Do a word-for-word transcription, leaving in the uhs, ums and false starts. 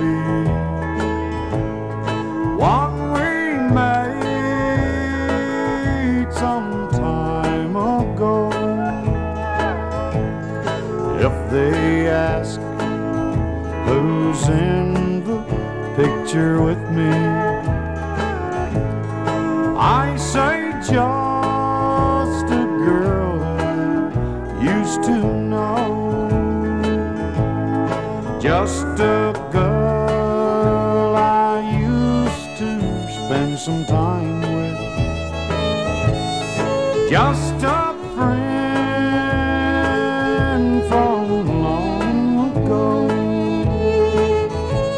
be what we made some time ago. If they ask who's in the picture with me, I say just a girl I used to know, just a girl I used to spend some time with, just a